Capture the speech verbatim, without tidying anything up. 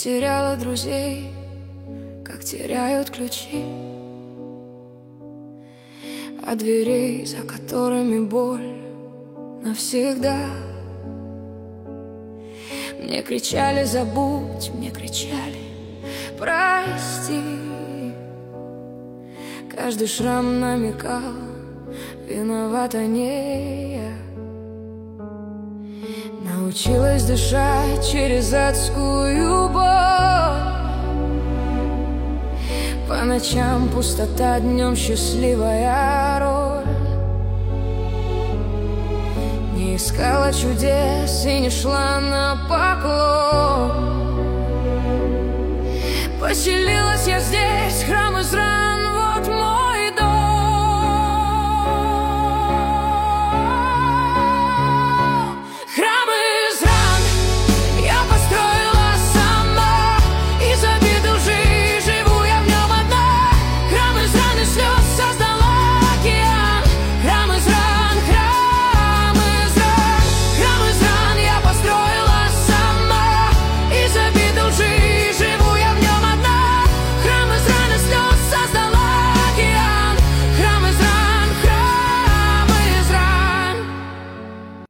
Потеряла друзей, как теряют ключи от дверей, за которыми боль навсегда. Мне кричали забудь, мне кричали прости. Каждый шрам намекал, виновата не я. Научилась дышать через адскую боль. По ночам пустота, днем счастливая роль. Не искала чудес и не шла на поклон. Поселилась